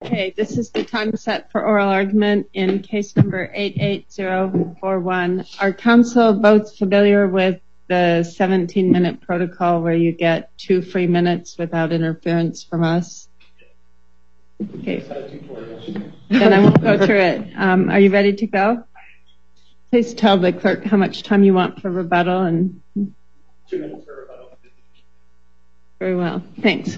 Okay, this is the time set for oral argument in case number 88041. Are counsel both familiar with the 17-minute protocol where you get 2 free minutes without interference from us? Okay. Then I won't go through it. Are you ready to go? Please tell the clerk how much time you want for rebuttal. 2 minutes for rebuttal. Very well. Thanks.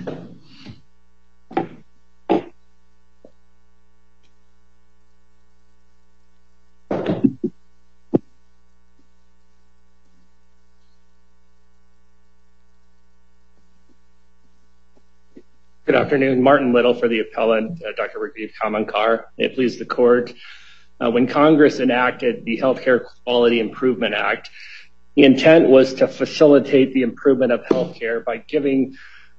Good afternoon. Martin Little for the appellant, Dr. Rajiv Kamankar. It pleased the court. When Congress enacted the Healthcare Quality Improvement Act, the intent was to facilitate the improvement of healthcare by giving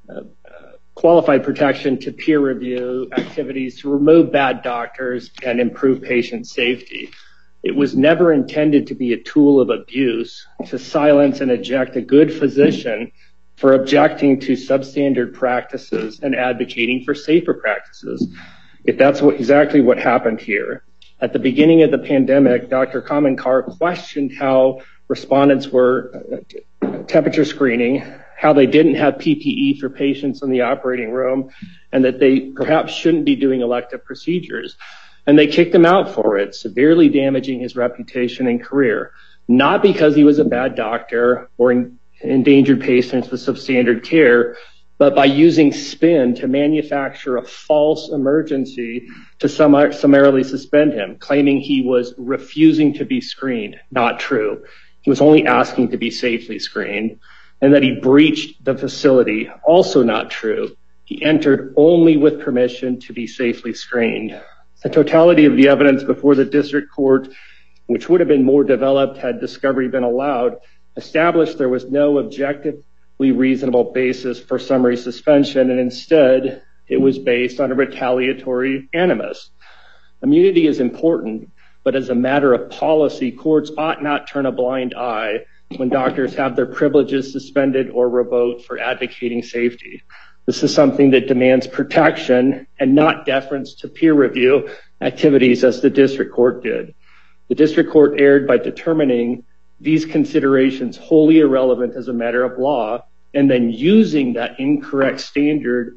qualified protection to peer review activities to remove bad doctors and improve patient safety. It was never intended to be a tool of abuse to silence and eject a good physician for objecting to substandard practices and advocating for safer practices. If that's exactly what happened here. At the beginning of the pandemic, Dr. Kamankar questioned how respondents were temperature screening, how they didn't have PPE for patients in the operating room, and that they perhaps shouldn't be doing elective procedures. And they kicked him out for it, severely damaging his reputation and career, not because he was a bad doctor or endangered patients with substandard care, but by using spin to manufacture a false emergency to summarily suspend him, claiming he was refusing to be screened. Not true. He was only asking to be safely screened, and that he breached the facility. Also not true. He entered only with permission to be safely screened. The totality of the evidence before the district court, which would have been more developed had discovery been allowed, established there was no objectively reasonable basis for summary suspension, and instead it was based on a retaliatory animus. Immunity is important, but as a matter of policy, courts ought not turn a blind eye when doctors have their privileges suspended or revoked for advocating safety. This is something that demands protection and not deference to peer review activities as the district court did. The district court erred by determining these considerations wholly irrelevant as a matter of law, and then using that incorrect standard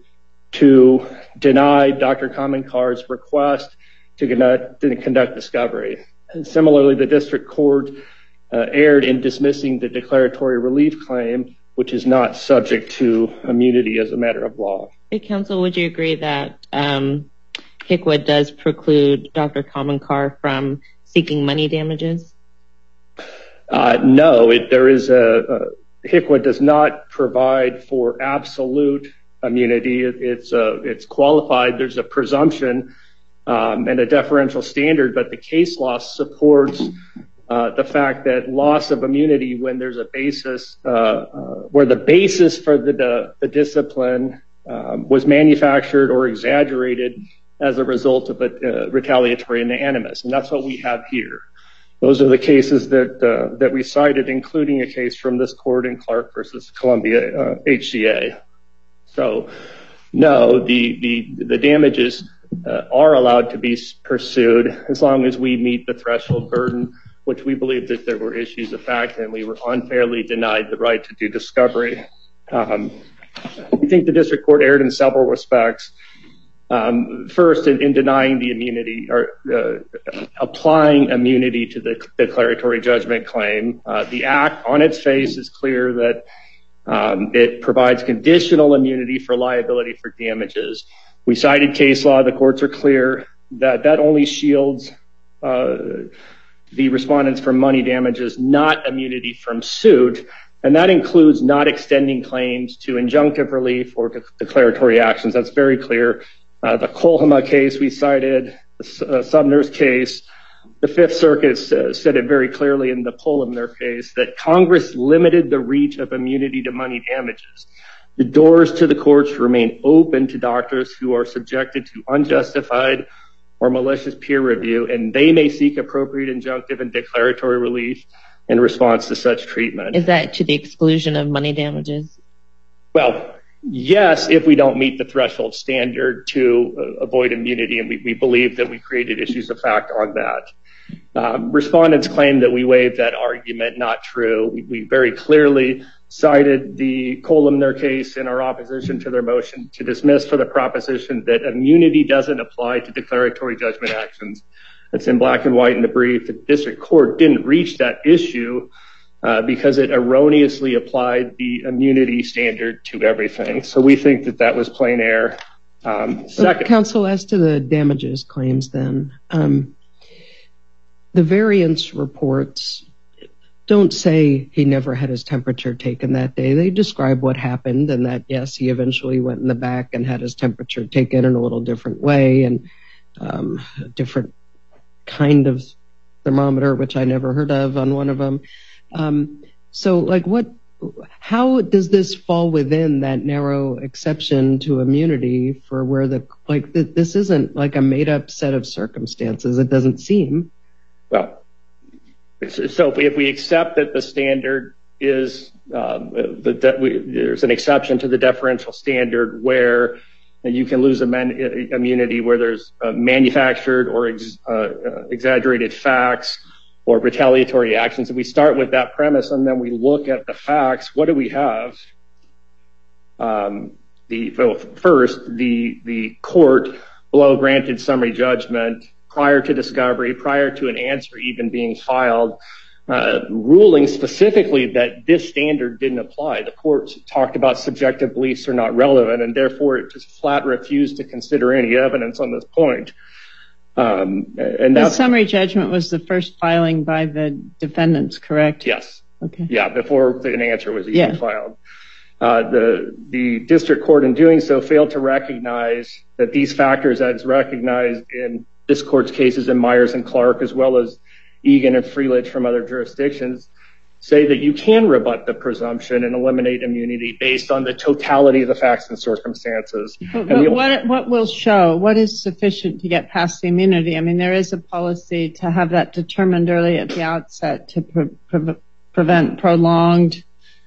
to deny Dr. Kamankar's request to conduct discovery. And similarly, the district court erred in dismissing the declaratory relief claim, which is not subject to immunity as a matter of law. Hey, counsel, would you agree that HCWA does preclude Dr. Kamankar from seeking money damages? No, HCWA does not provide for absolute immunity. It's qualified. There's a presumption and a deferential standard, but the case law supports the fact that loss of immunity when there's a basis, where the basis for the discipline was manufactured or exaggerated as a result of a retaliatory animus, and that's what we have here. Those are the cases that we cited, including a case from this court in Clark versus Columbia HCA. So, no, the damages are allowed to be pursued as long as we meet the threshold burden, which we believe that there were issues of fact and we were unfairly denied the right to do discovery. We think the district court erred in several respects. First, in denying the immunity or applying immunity to the declaratory judgment claim. The act on its face is clear that it provides conditional immunity for liability for damages. We cited case law. The courts are clear that that only shields the respondents from money damages, not immunity from suit. And that includes not extending claims to injunctive relief or to declaratory actions. That's very clear. The Colhama case we cited, the Sumner's case, the Fifth Circuit said it very clearly in the Polymner case that Congress limited the reach of immunity to money damages. The doors to the courts remain open to doctors who are subjected to unjustified or malicious peer review, and they may seek appropriate injunctive and declaratory relief in response to such treatment. Is that to the exclusion of money damages? Well, Yes, if we don't meet the threshold standard to avoid immunity, and we believe that we created issues of fact on that. Respondents claim that we waived that argument. Not true. We very clearly cited the Columnar case in our opposition to their motion to dismiss for the proposition that immunity doesn't apply to declaratory judgment actions. It's in black and white in the brief. The district court didn't reach that issue because it erroneously applied the immunity standard to everything. So we think that that was plain error. Second, counsel, as to the damages claims then, the variance reports don't say he never had his temperature taken that day. They describe what happened and that, yes, he eventually went in the back and had his temperature taken in a little different way and a different kind of thermometer, which I never heard of on one of them. So like how does this fall within that narrow exception to immunity for where this isn't like a made up set of circumstances? It doesn't seem. Well, so if we accept that the standard is there's an exception to the deferential standard where you can lose immunity where there's manufactured or exaggerated facts or retaliatory actions. If we start with that premise and then we look at the facts, what do we have? First, the court below granted summary judgment prior to discovery, prior to an answer even being filed, ruling specifically that this standard didn't apply. The court talked about subjective beliefs are not relevant, and therefore it just flat refused to consider any evidence on this point. The summary judgment was the first filing by the defendants, correct? Yes. Okay. Yeah, before an answer was even filed. The district court in doing so failed to recognize that these factors, as recognized in this court's cases in Myers and Clark, as well as Egan and Freelich from other jurisdictions, say that you can rebut the presumption and eliminate immunity based on the totality of the facts and circumstances. What will show? What is sufficient to get past the immunity? I mean, there is a policy to have that determined early at the outset to prevent prolonged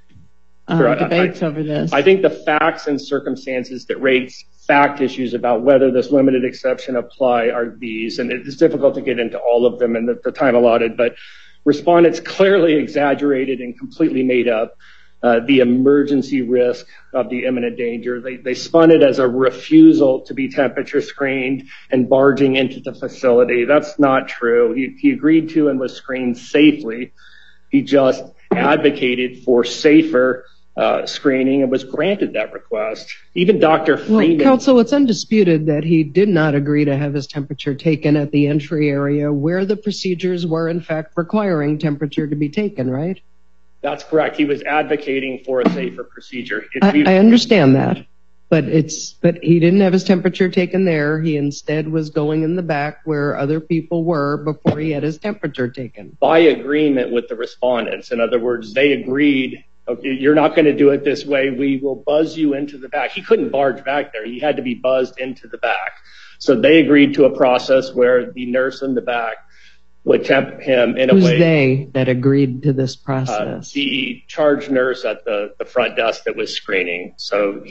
debates over this. I think the facts and circumstances that raise fact issues about whether this limited exception apply are these, and it's difficult to get into all of them in the time allotted, but respondents clearly exaggerated and completely made up the emergency risk of the imminent danger. They spun it as a refusal to be temperature screened and barging into the facility. That's not true. He agreed to and was screened safely. He just advocated for safer screening and was granted that request. Even Dr. Freeman... Well, counsel, it's undisputed that he did not agree to have his temperature taken at the entry area where the procedures were, in fact, requiring temperature to be taken, right? That's correct. He was advocating for a safer procedure. I understand that, but he didn't have his temperature taken there. He instead was going in the back where other people were before he had his temperature taken. By agreement with the respondents. In other words, they agreed, okay, you're not going to do it this way. We will buzz you into the back. He couldn't barge back there. He had to be buzzed into the back. So they agreed to a process where the nurse in the back would temp him in a way... Who's they that agreed to this process? The charge nurse at the front desk that was screening. So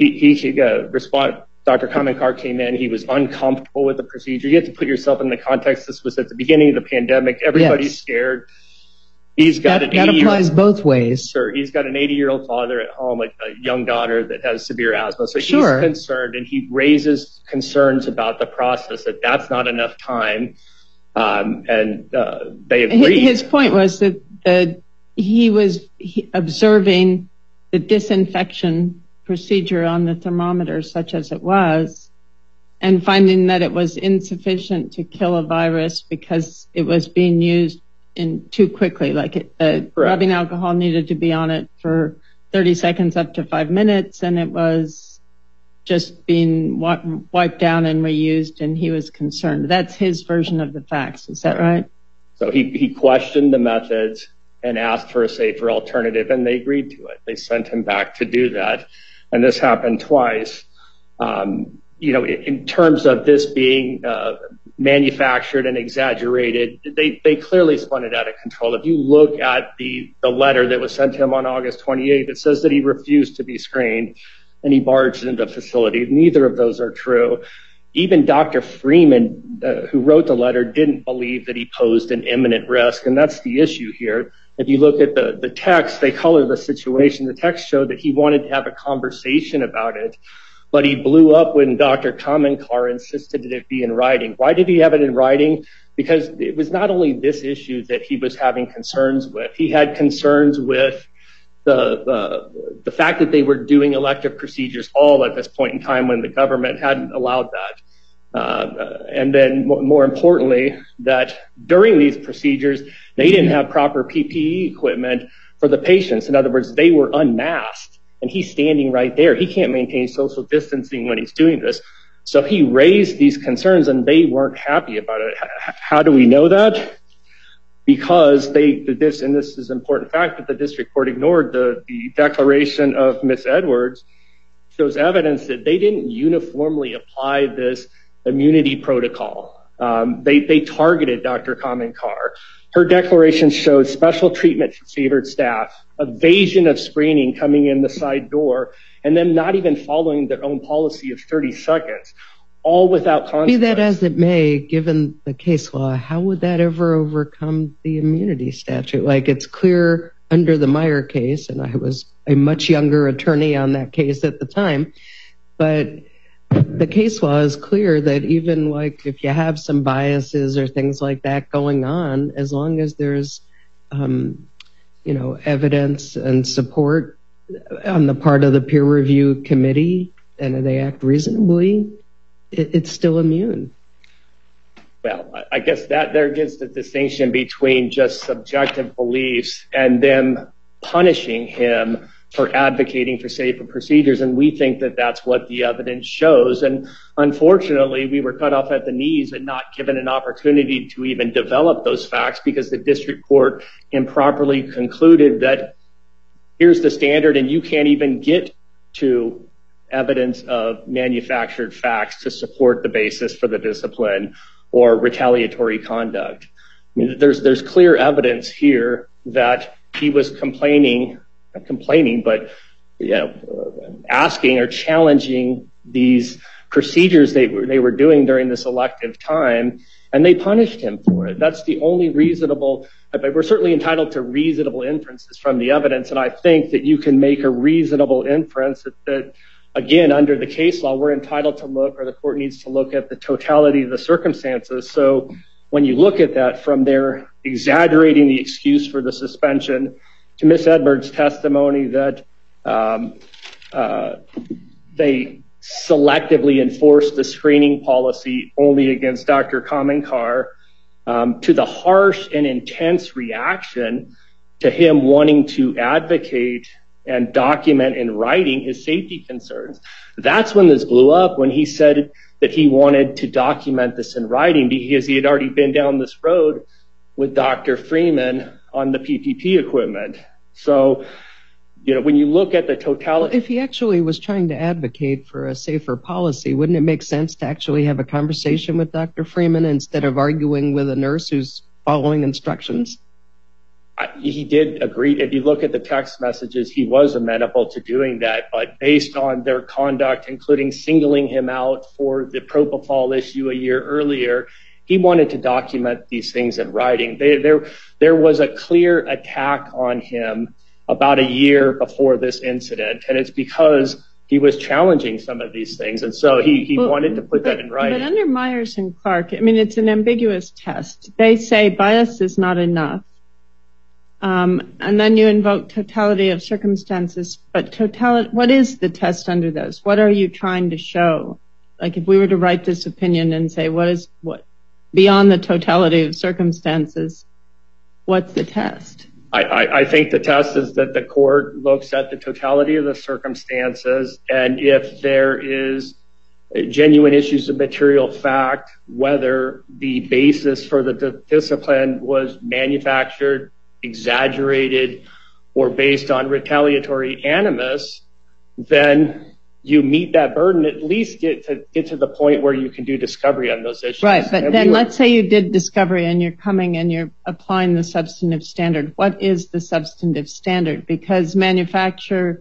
Dr. Kamenkar came in. He was uncomfortable with the procedure. You have to put yourself in the context. This was at the beginning of the pandemic. Everybody's scared. He's got that applies both ways. Sure. He's got an 80-year-old father at home, a young daughter that has severe asthma. So he's concerned, and he raises concerns about the process, that that's not enough time. And they agreed. His point was that he was observing the disinfection procedure on the thermometer, such as it was, and finding that it was insufficient to kill a virus because it was being used too quickly. Like rubbing alcohol needed to be on it for 30 seconds up to 5 minutes, and it was just being wiped down and reused, and he was concerned. That's his version of the facts. Is that right? So he questioned the methods and asked for a safer alternative, and they agreed to it. They sent him back to do that, and this happened twice. In terms of this being manufactured and exaggerated, they clearly spun it out of control. If you look at the letter that was sent to him on August 28th, it says that he refused to be screened. and he barged into the facility. Neither of those are true. Even Dr. Freeman, who wrote the letter, didn't believe that he posed an imminent risk, and that's the issue here. If you look at the text, they color the situation. The text showed that he wanted to have a conversation about it, but he blew up when Dr. Kamenkar insisted that it be in writing. Why did he have it in writing? Because it was not only this issue that he was having concerns with. He had concerns with the fact that they were doing elective procedures all at this point in time when the government hadn't allowed that. And then more importantly, that during these procedures, they didn't have proper PPE equipment for the patients. In other words, they were unmasked, and he's standing right there. He can't maintain social distancing when he's doing this. So he raised these concerns, and they weren't happy about it. How do we know that? Because this is an important fact that the district court ignored, the declaration of Ms. Edwards shows evidence that they didn't uniformly apply this immunity protocol. They targeted Dr. Kamenkar. Her declaration showed special treatment for favored staff, evasion of screening coming in the side door, and then not even following their own policy of 30 seconds, all without consequence. Be that as it may, given the case law, how would that ever overcome the immunity statute? Like, it's clear under the Meyer case, and I was a much younger attorney on that case at the time, but the case law is clear that even like if you have some biases or things like that going on, as long as there's evidence and support on the part of the peer review committee and they act reasonably, it's still immune. Well, I guess that there gets the distinction between just subjective beliefs and them punishing him for advocating for safer procedures, and we think that that's what the evidence shows. And unfortunately, we were cut off at the knees and not given an opportunity to even develop those facts because the district court improperly concluded that here's the standard and you can't even get to evidence of manufactured facts to support the basis for the discipline or retaliatory conduct. I mean, there's clear evidence here that he was asking or challenging these procedures they were doing during this elective time, and they punished him for it. That's the only reasonable. We're certainly entitled to reasonable inferences from the evidence, and I think that you can make a reasonable inference that again, under the case law, we're entitled to look, or the court needs to look at the totality of the circumstances. So when you look at that from their exaggerating the excuse for the suspension to Ms. Edwards' testimony that they selectively enforced the screening policy only against Dr. Kamenkar, to the harsh and intense reaction to him wanting to advocate and document in writing his safety concerns. That's when this blew up, when he said that he wanted to document this in writing because he had already been down this road with Dr. Freeman on the PPP equipment. So, when you look at the totality... If he actually was trying to advocate for a safer policy, wouldn't it make sense to actually have a conversation with Dr. Freeman instead of arguing with a nurse who's following instructions? He did agree. If you look at the text messages, he was amenable to doing that, but based on their conduct, including singling him out for the propofol issue a year earlier, he wanted to document these things in writing. There was a clear attack on him about a year before this incident, and it's because he was challenging some of these things, and so he wanted to put that in writing. But under Myers and Clark, it's an ambiguous test. They say bias is not enough. And then you invoke totality of circumstances, but what is the test under those? What are you trying to show? Like if we were to write this opinion and say, what beyond the totality of circumstances, what's the test? I think the test is that the court looks at the totality of the circumstances, and if there is genuine issues of material fact, whether the basis for the discipline was manufactured, exaggerated, or based on retaliatory animus, then you meet that burden, at least get to the point where you can do discovery on those issues. Right, but then let's say you did discovery and you're coming and you're applying the substantive standard. What is the substantive standard? Because manufacture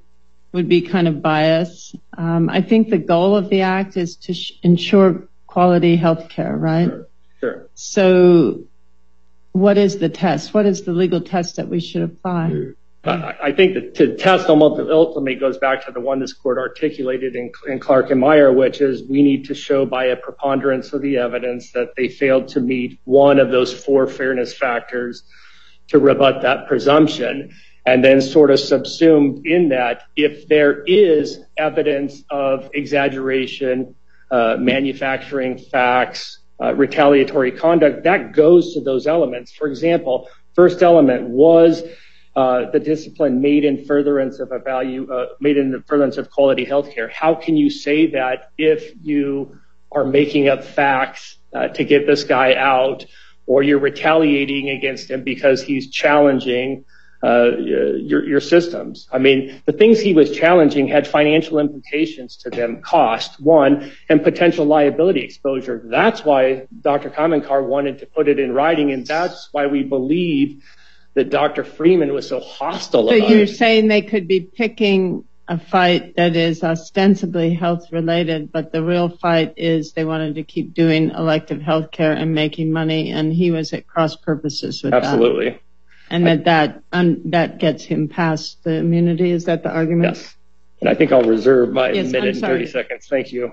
would be kind of biased. I think the goal of the act is to ensure quality health care, right? Sure. So what is the test? What is the legal test that we should apply? I think that the test ultimately goes back to the one this court articulated in Clark and Meyer, which is we need to show by a preponderance of the evidence that they failed to meet one of those four fairness factors to rebut that presumption. And then sort of subsumed in that, if there is evidence of exaggeration, manufacturing facts, retaliatory conduct, that goes to those elements. For example, first element was the discipline made in furtherance of quality healthcare. How can you say that if you are making up facts to get this guy out, or you're retaliating against him because he's challenging your systems? I mean, the things he was challenging had financial implications to them, cost, one, and potential liability exposure. That's why Dr. Kamenkar wanted to put it in writing, and that's why we believe that Dr. Freeman was so hostile about it. So you're saying they could be picking a fight that is ostensibly health related, but the real fight is they wanted to keep doing elective health care and making money, and he was at cross purposes with Absolutely. that. And that gets him past the immunity. Is that the argument? Yes. And I think I'll reserve my minute and 30 sorry. seconds. Thank you.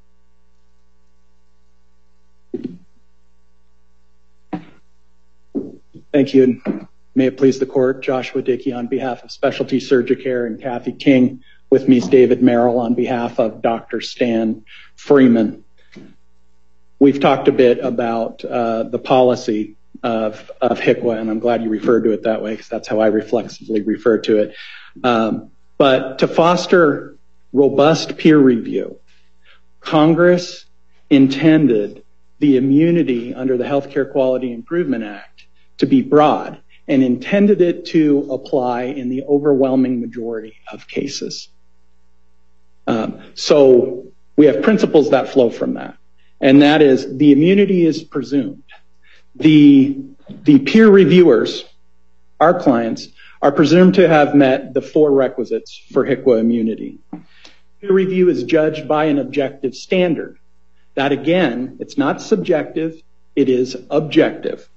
Thank you. And may it please the court, Joshua Dickey on behalf of Specialty Surgicare and Kathy King. With me is David Merrill on behalf of Dr. Stan Freeman. We've talked a bit about the policy of HCQA, and I'm glad you referred to it that way because that's how I reflexively refer to it. But to foster robust peer review, Congress intended the immunity under the Healthcare Quality Improvement Act to be broad and intended it to apply in the overwhelming majority of cases. So we have principles that flow from that, and that is the immunity is presumed. The peer reviewers, our clients, are presumed to have met the four requisites for HCQA immunity. Peer review is judged by an objective standard. That again, it's not subjective, it is objective.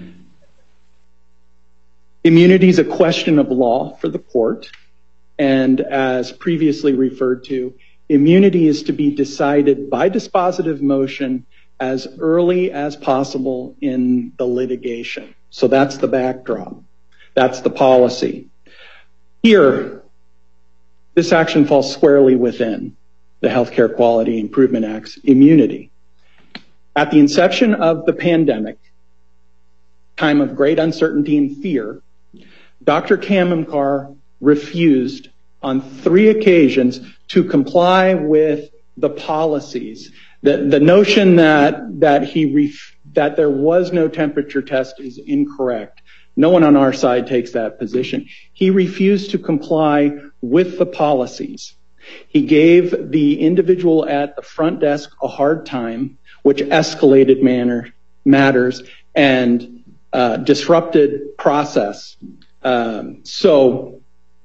Immunity is a question of law for the court, and as previously referred to, immunity is to be decided by dispositive motion as early as possible in the litigation. So that's the backdrop. That's the policy. Here, this action falls squarely within the Healthcare Quality Improvement Act's immunity. At the inception of the pandemic, time of great uncertainty and fear, Dr. Kamenkar refused on 3 occasions to comply with the policies. The notion that there was no temperature test is incorrect. No one on our side takes that position. He refused to comply with the policies. He gave the individual at the front desk a hard time, which escalated matters and disrupted process. So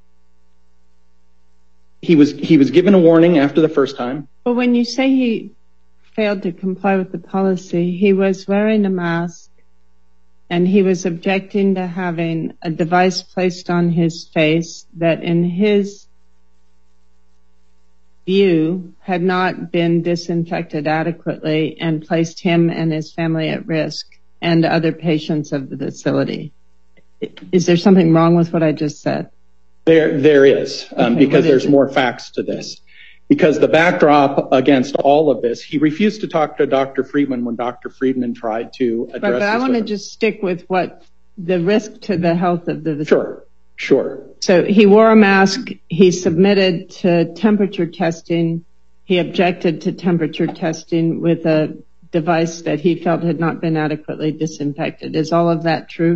he was given a warning after the first time. But when you say he failed to comply with the policy, he was wearing a mask and he was objecting to having a device placed on his face that in his view had not been disinfected adequately and placed him and his family at risk and other patients of the facility. Is there something wrong with what I just said? There is, because there's more facts to this. Because the backdrop against all of this, he refused to talk to Dr. Friedman when Dr. Friedman tried to address this. But I want to just stick with what the risk to the health of the facility. Sure. So he wore a mask. He submitted to temperature testing. He objected to temperature testing with a device that he felt had not been adequately disinfected. Is all of that true?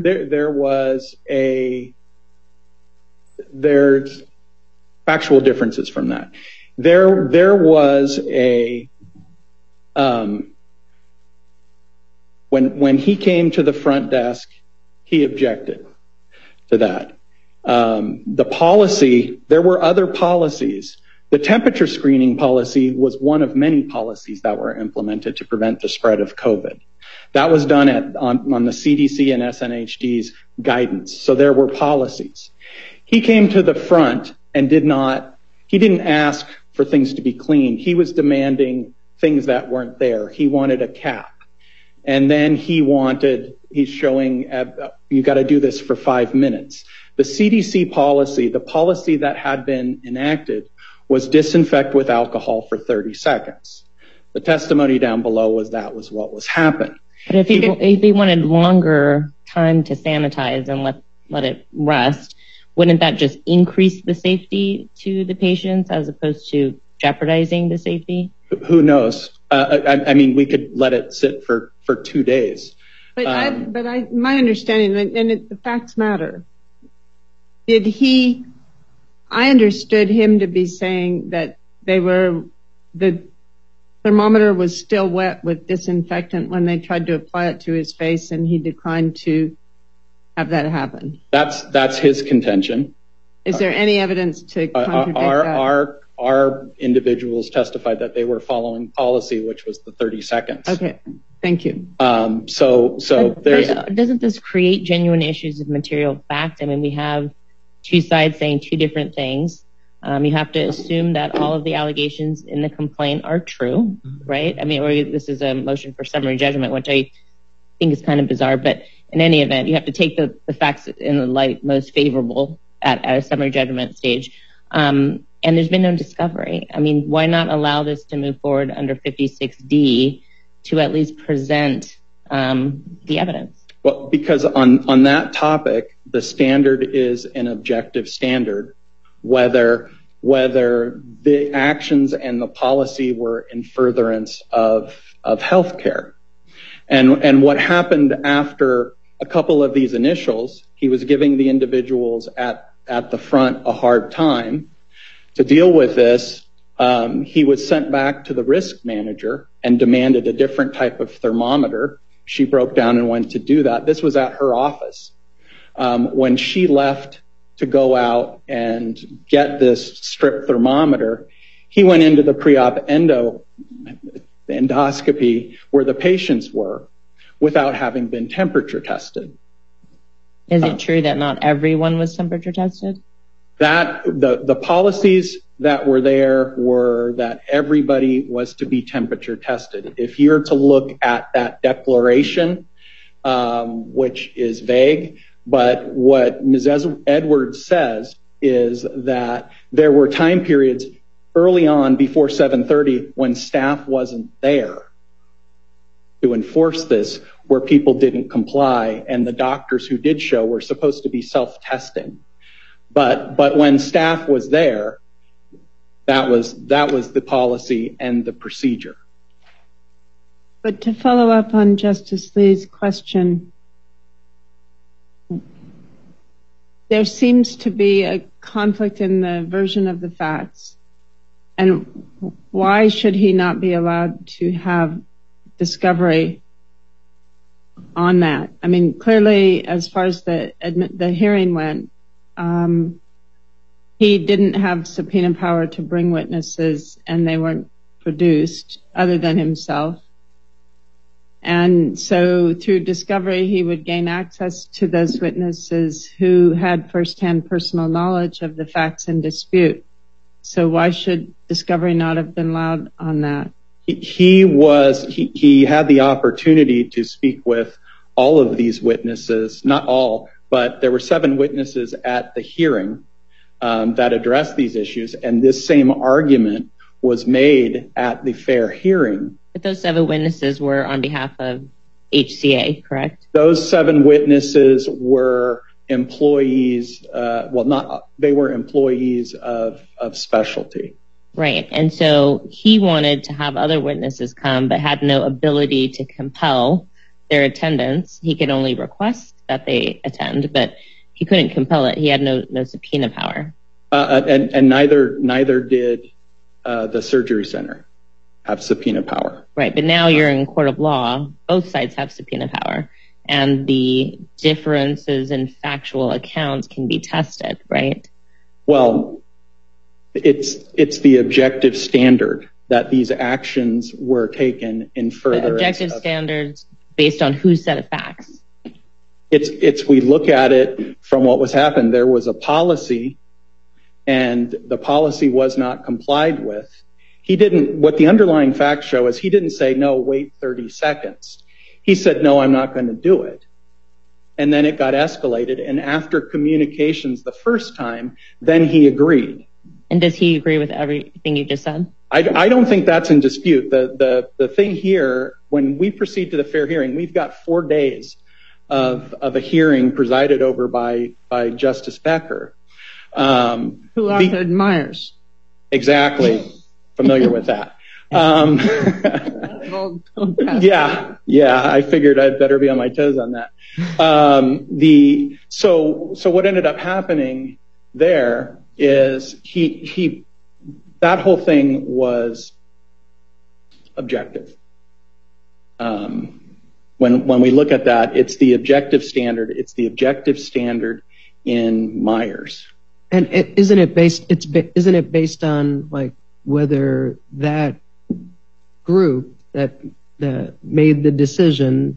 There's factual differences from that. There was when he came to the front desk, he objected to that. The policy, there were other policies. The temperature screening policy was one of many policies that were implemented to prevent the spread of COVID. That was done on the CDC and SNHD's guidance. So there were policies. He came to the front and he didn't ask for things to be cleaned. He was demanding things that weren't there. He wanted a cap. And then he's showing, you got to do this for 5 minutes. The CDC policy, the policy that had been enacted, was disinfect with alcohol for 30 seconds. The testimony down below was that was what was happening. But if he wanted longer time to sanitize and let it rest, wouldn't that just increase the safety to the patients as opposed to jeopardizing the safety? Who knows? I mean, we could let it sit for 2 days. But my understanding, and the facts matter. I understood him to be saying that the thermometer was still wet with disinfectant when they tried to apply it to his face, and he declined to have that happen. That's his contention. Is there any evidence to contradict that? Our individuals testified that they were following policy, which was the 30 seconds. Okay, thank you. So doesn't this create genuine issues of material fact? I mean, we have two sides saying two different things. You have to assume that all of the allegations in the complaint are true, right? I mean, or this is a motion for summary judgment, which I think is kind of bizarre. But in any event, you have to take the facts in the light most favorable at a summary judgment stage. And there's been no discovery. I mean, why not allow this to move forward under 56D to at least present the evidence? Well, because on that topic, the standard is an objective standard, whether the actions and the policy were in furtherance of healthcare. And what happened after a couple of these initials, he was giving the individuals at the front a hard time. To deal with this, he was sent back to the risk manager and demanded a different type of thermometer. She broke down and went to do that. This was at her office. When she left to go out and get this strip thermometer, he went into the pre-op endoscopy where the patients were without having been temperature tested. Is it true that not everyone was temperature tested? That the policies that were there were that everybody was to be temperature tested. If you're to look at that declaration, which is vague, but what Ms. Edwards says is that there were time periods early on before 7:30 when staff wasn't there to enforce this, where people didn't comply, and the doctors who did show were supposed to be self-testing. But when staff was there, that was the policy and the procedure. But to follow up on Justice Lee's question, there seems to be a conflict in the version of the facts. And why should he not be allowed to have discovery on that? I mean, clearly, as far as the hearing went, he didn't have subpoena power to bring witnesses, and they weren't produced other than himself. And so through discovery, he would gain access to those witnesses who had firsthand personal knowledge of the facts in dispute. So why should discovery not have been allowed on that? He had the opportunity to speak with all of these witnesses, not all, but there were 7 witnesses at the hearing that addressed these issues, and this same argument was made at the fair hearing. But those 7 witnesses were on behalf of HCA, correct? Those 7 witnesses were employees, they were employees of specialty. Right, and so he wanted to have other witnesses come, but had no ability to compel their attendance. He could only request that they attend, but he couldn't compel it. He had no subpoena power. And neither did the surgery center have subpoena power. Right, but now you're in court of law. Both sides have subpoena power. and the differences in factual accounts can be tested, right? Well, it's the objective standard that these actions were taken in furtherance. Objective standards based on whose set of facts? We look at it from what was happened. There was a policy, and the policy was not complied with. What the underlying facts show is he didn't say, no, wait 30 seconds. He said, no, I'm not going to do it. And then it got escalated. And after communications the first time, then he agreed. And does he agree with everything you just said? I don't think that's in dispute. The thing here, when we proceed to the fair hearing, we've got 4 days of a hearing presided over by Justice Becker. Who authored Myers. Exactly. Familiar with that. Yeah, I figured I'd better be on my toes on that. So what ended up happening there is that whole thing was objective. When we look at that, it's the objective standard. It's the objective standard in Myers. And isn't it based on like whether that group that made the decision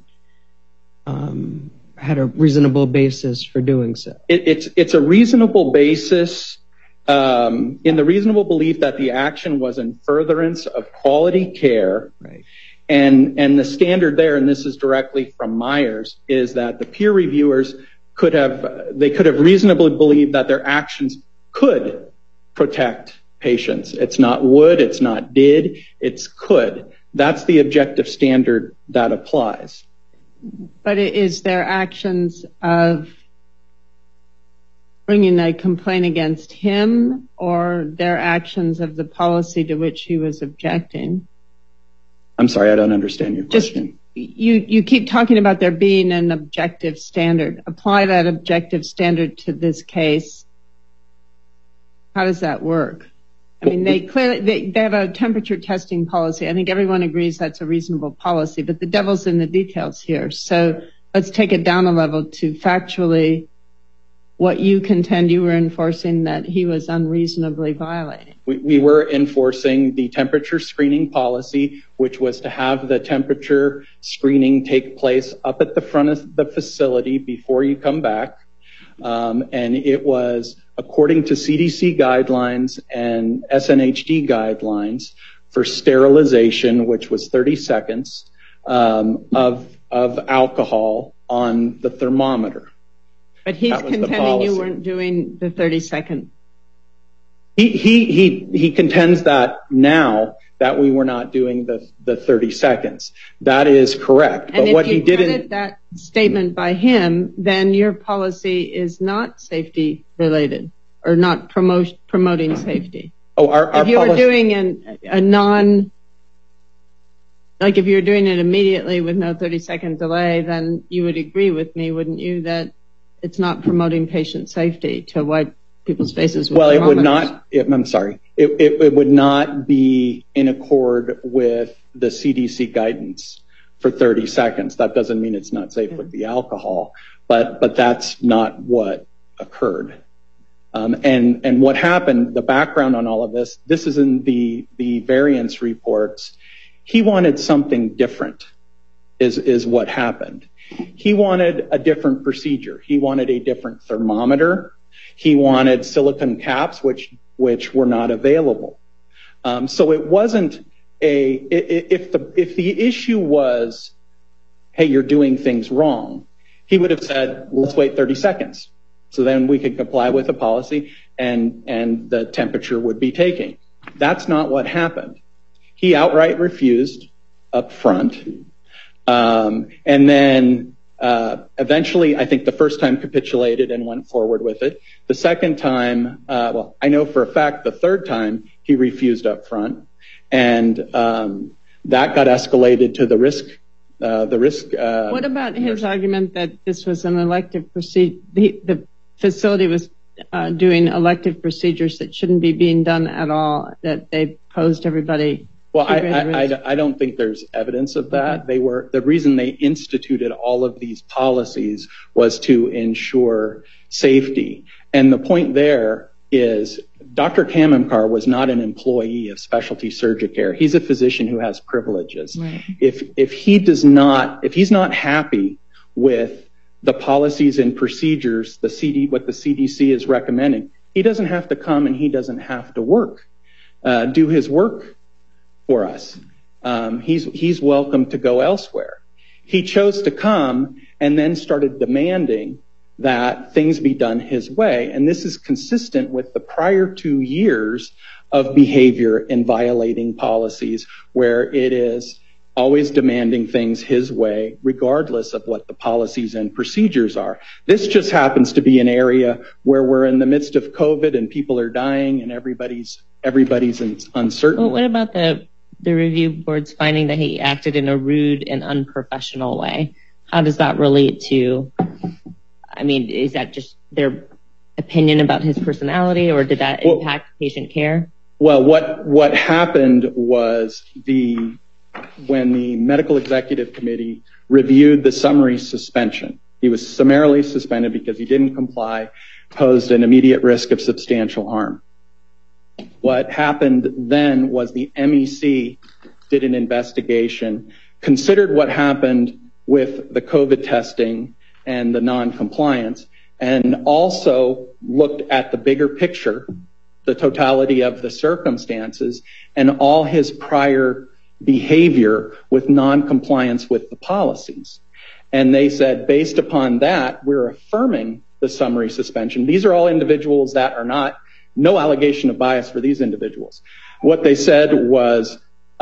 had a reasonable basis for doing so? It's a reasonable basis in the reasonable belief that the action was in furtherance of quality care. Right. And the standard there, and this is directly from Myers, is that the peer reviewers could have reasonably believed that their actions could protect patients. It's not would, it's not did, it's could. That's the objective standard that applies. But is their actions of bringing a complaint against him or their actions of the policy to which he was objecting? I'm sorry, I don't understand your question. You keep talking about there being an objective standard. Apply that objective standard to this case. How does that work? I mean, they have a temperature testing policy. I think everyone agrees that's a reasonable policy, but the devil's in the details here. So let's take it down a level to factually what you contend you were enforcing that he was unreasonably violating. We were enforcing the temperature screening policy, which was to have the temperature screening take place up at the front of the facility before you come back. And it was according to CDC guidelines and SNHD guidelines for sterilization, which was 30 seconds of alcohol on the thermometer. But he's contending you weren't doing the 30-second. He contends that now that we were not doing the 30 seconds. That is correct. And if you credit that statement by him, then your policy is not safety related or not promoting safety. If you were doing if you were doing it immediately with no 30-second delay, then you would agree with me, wouldn't you, that it's not promoting patient safety to wipe people's faces with thermometers? Well, it would not. I'm sorry. It would not be in accord with the CDC guidance for 30 seconds. That doesn't mean it's not safe with the alcohol, but that's not what occurred. And what happened, the background on all of this is in the variance reports. He wanted something different is what happened. He wanted a different procedure. He wanted a different thermometer. He wanted silicone caps, which were not available. So it wasn't if the issue was, hey, you're doing things wrong, he would have said, let's wait 30 seconds. So then we could comply with the policy and the temperature would be taken. That's not what happened. He outright refused up front. And then eventually, I think the first time capitulated and went forward with it. The second time, I know for a fact the third time he refused up front. And that got escalated to the risk. What about his argument that this was an elective procedure? The facility was doing elective procedures that shouldn't be being done at all, that they posed everybody Well, I don't think there's evidence of that. The reason they instituted all of these policies was to ensure safety. And the point there is Dr. Kamamkar was not an employee of Specialty Surgicare. He's a physician who has privileges. Right. If he's not happy with the policies and procedures, what the CDC is recommending, he doesn't have to come and he doesn't have to do his work for us. He's welcome to go elsewhere. He chose to come and then started demanding that things be done his way. And this is consistent with the prior 2 years of behavior in violating policies where it is always demanding things his way, regardless of what the policies and procedures are. This just happens to be an area where we're in the midst of COVID and people are dying and everybody's uncertain. Well, what about the review board's finding that he acted in a rude and unprofessional way? How does that relate to, is that just their opinion about his personality, or did that impact patient care? Well, what happened was when the medical executive committee reviewed the summary suspension, he was summarily suspended because he didn't comply, posed an immediate risk of substantial harm. What happened then was the MEC did an investigation, considered what happened with the COVID testing and the non-compliance, and also looked at the bigger picture, the totality of the circumstances, and all his prior behavior with non-compliance with the policies. And they said, based upon that, we're affirming the summary suspension. These are all individuals that are no allegation of bias for these individuals. What they said was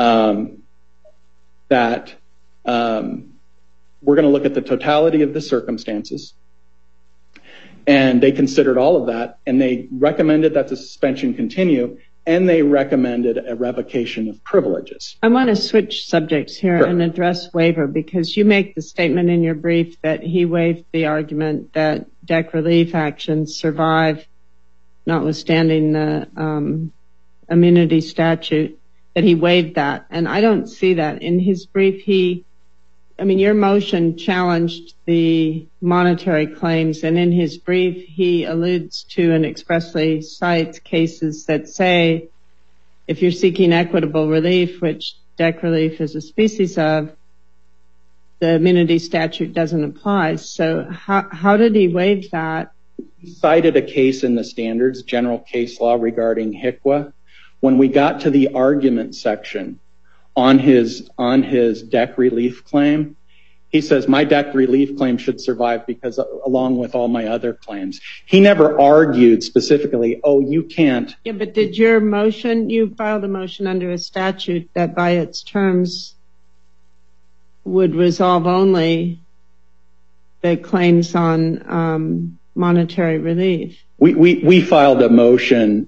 that we're going to look at the totality of the circumstances, and they considered all of that, and they recommended that the suspension continue, and they recommended a revocation of privileges. I want to switch subjects here and address waiver, because you make the statement in your brief that he waived the argument that DEC relief actions survive, notwithstanding the immunity statute, that he waived that. And I don't see that. In his brief, your motion challenged the monetary claims, and in his brief, he alludes to and expressly cites cases that say if you're seeking equitable relief, which DEC relief is a species of, the immunity statute doesn't apply. So how did he waive that? He cited a case in the standards, general case law regarding HICWA. When we got to the argument section on his DEC relief claim, he says, my DEC relief claim should survive because along with all my other claims. He never argued specifically, you can't. Yeah, but did you filed a motion under a statute that by its terms would resolve only the claims on monetary relief? We filed a motion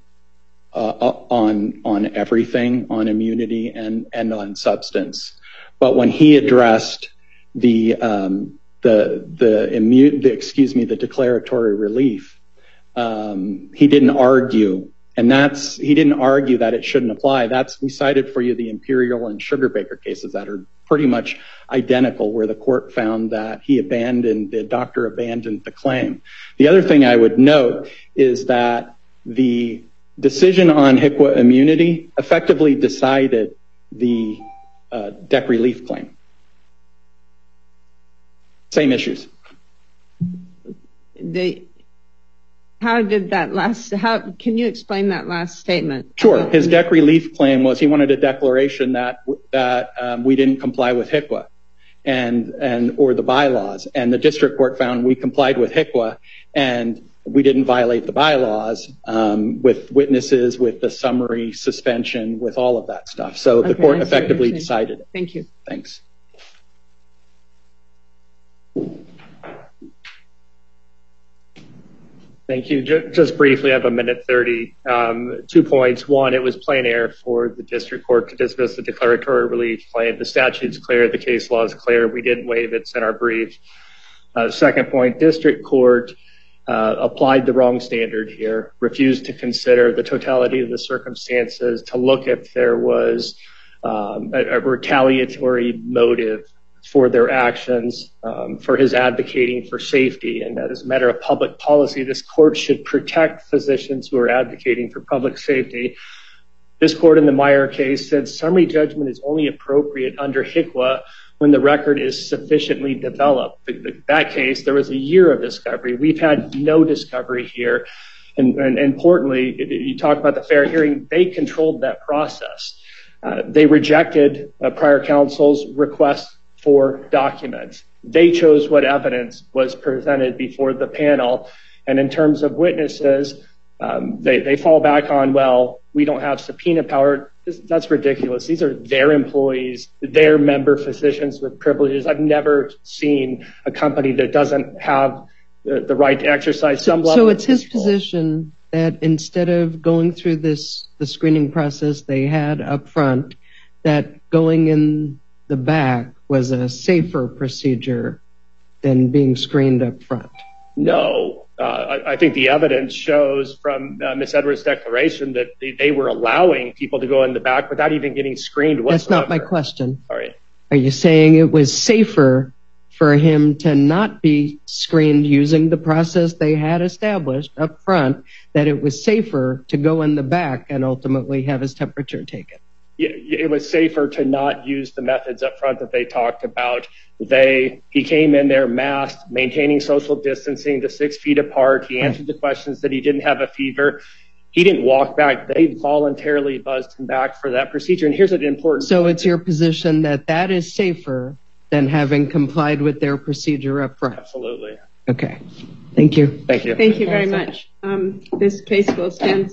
on everything, on immunity and on substance. But when he addressed the declaratory relief, he didn't argue, he didn't argue that it shouldn't apply. We cited for you the Imperial and Sugarbaker cases that are pretty much identical, where the court found that the doctor abandoned the claim. The other thing I would note is that the decision on HICWA immunity effectively decided the DEC relief claim. Same issues. Can you explain that last statement? Sure. His DEC relief claim was he wanted a declaration that we didn't comply with HICWA or the bylaws, and the district court found we complied with HICWA and we didn't violate the bylaws with witnesses, with the summary suspension, with all of that stuff. So the court effectively decided it. Thank you. Thanks. Thank you. Just briefly, I have 1:30. 2 points. One, it was plain error for the district court to dismiss the declaratory relief claim. The statute's clear. The case law is clear. We didn't waive it. It's in our brief. Second point, district court applied the wrong standard here, refused to consider the totality of the circumstances, to look if there was a retaliatory motive for their actions, for his advocating for safety. And that as a matter of public policy, this court should protect physicians who are advocating for public safety. This court in the Meyer case said summary judgment is only appropriate under HCWA when the record is sufficiently developed. That case, there was a year of discovery. We've had no discovery here. And importantly, you talk about the fair hearing, they controlled that process. They rejected prior counsel's request for documents. They chose what evidence was presented before the panel. And in terms of witnesses, they fall back on, well, we don't have subpoena power. That's ridiculous. These are their employees, their member physicians with privileges. I've never seen a company that doesn't have the right to exercise some level of control. So it's his position that instead of going through the screening process they had up front, that going in the back was a safer procedure than being screened up front? No. I think the evidence shows from Ms. Edwards' declaration that they were allowing people to go in the back without even getting screened whatsoever. That's not my question. Sorry. Are you saying it was safer for him to not be screened using the process they had established up front, that it was safer to go in the back and ultimately have his temperature taken? It was safer to not use the methods up front that they talked about. He came in there masked, maintaining social distancing to 6 feet apart. He answered the questions that he didn't have a fever. He didn't walk back. They voluntarily buzzed him back for that procedure. And here's an important point. So it's your position that that is safer than having complied with their procedure up front? Absolutely. Okay. Thank you. Thank you. Thank you very much. This case will stand